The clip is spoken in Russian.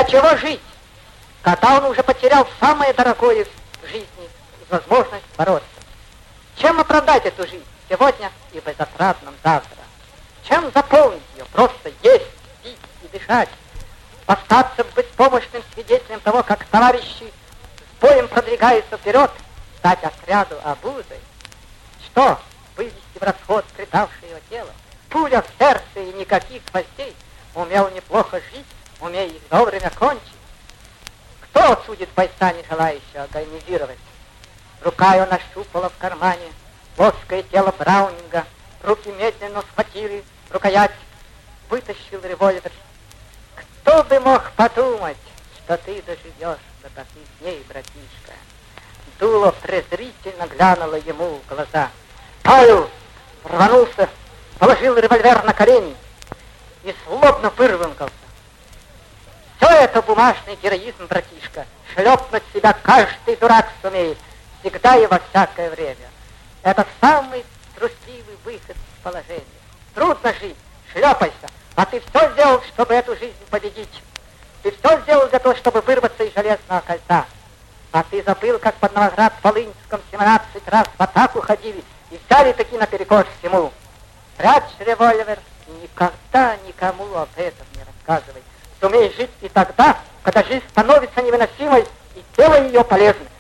чего жить, когда он уже потерял самое дорогое в жизни — возможность бороться? Чем оправдать эту жизнь сегодня и безотрадном завтра? Чем заполнить ее? Просто есть, пить и дышать. Остаться беспомощным свидетелем того, как товарищи с боем продвигаются вперед, стать отряду обузой. Что? Вывести в расход предавшее его тело? Пуля в сердце и никаких гвоздей. Умел неплохо жить, умея их вовремя кончить. Кто отсудит бойца, не желающего организировать? Рука его нащупала в кармане плоское тело Браунинга. Руки медленно схватили рукоять. Вытащил револьвер. Кто бы мог подумать, что ты доживешь до таких дней, братишка? Дуло презрительно глянуло ему в глаза. Павел рванулся, положил револьвер на колени и злобно выругался. Все это бумажный героизм, братишка. Шлепнуть себя каждый дурак сумеет, всегда и во всякое время. Это самый трусливый выход из положения. Трудно жить, шлепайся, а ты все сделал, чтобы эту жизнь победить. Ты все сделал для того, чтобы вырваться из железного кольца. А ты забыл, как под Новоград-Волынском 17 раз в атаку ходили и взяли таки наперекор всему. Прячь револьвер и никогда никому об этом не рассказывай. Сумей жить и тогда, когда жизнь становится невыносимой и тело ее полезным.